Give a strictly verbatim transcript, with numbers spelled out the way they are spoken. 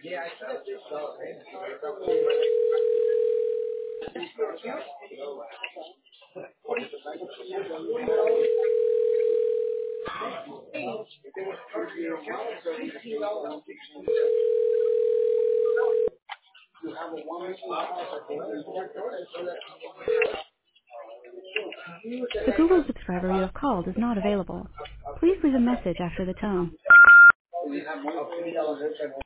The Google subscriber you have called is not available. Please leave a message after the tone.